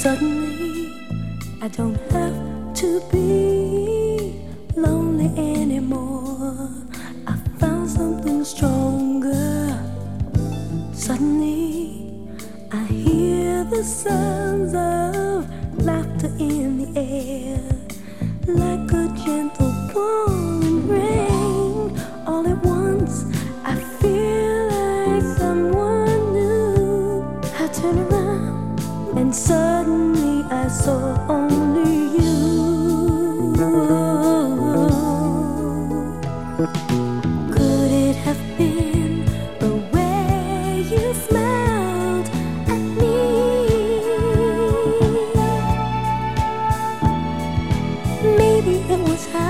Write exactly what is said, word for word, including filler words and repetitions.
Suddenly, I don't have to be lonely anymore. I found something stronger. Suddenly, I hear the sounds of laughter in the air, like a gentle falling rain. All at once, I feel like someone new. I turn around and suddenly I saw only you. Could it have been the way you smiled at me? Maybe it was how